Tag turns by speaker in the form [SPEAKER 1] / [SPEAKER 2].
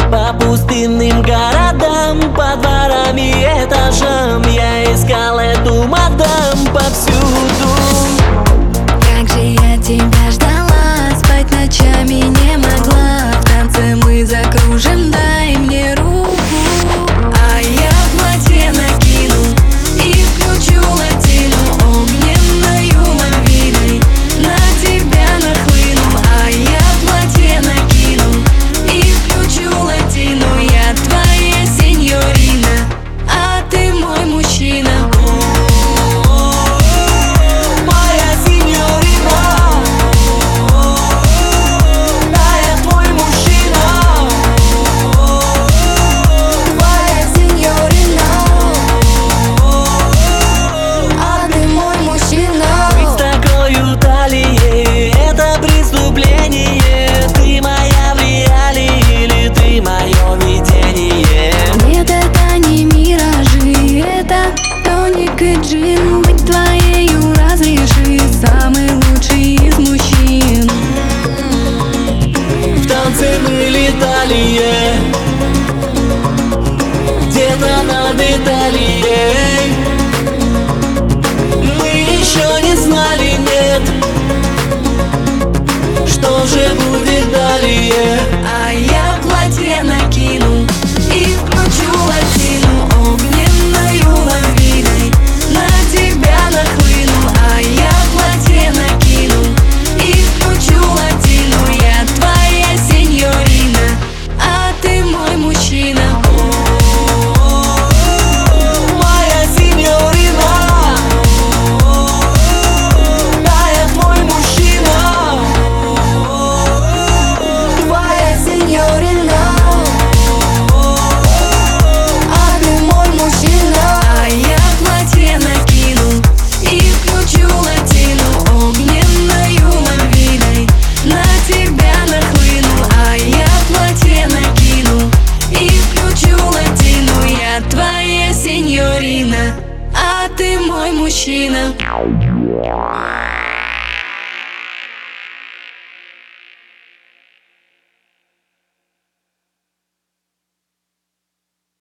[SPEAKER 1] По пустынным городам, по дворам и этажам я искал эту мадам повсюду.
[SPEAKER 2] Как же я тебя ждала, спать ночами не могла. В танце мы закружим, дай мне руку. А я платье накину и включу латину, огненною лавиной на тебя нахлыну. А я платье накину и включу латину. Я твоя сеньорина, а ты мой мужчина. Джин, быть твоею разреши, самый лучший из мужчин.
[SPEAKER 1] В танце мы летали, где-то над Италией. Мы еще не знали, нет, что же будет далее.
[SPEAKER 2] А я платье накину и включу латину, огненною лавиной на тебя нахлыну. А я платье накину и включу латину. Я твоя сеньорина, а ты мой мужчина.
[SPEAKER 1] Моя сеньорина, да, я твой мужчина.
[SPEAKER 2] Твоя сеньорина, а ты мой мужчина. А я платье накину и включу латину, огненною лавиной на тебя нахлыну. А я платье накину и включу латину. Я твоя сеньорина, а ты мой мужчина.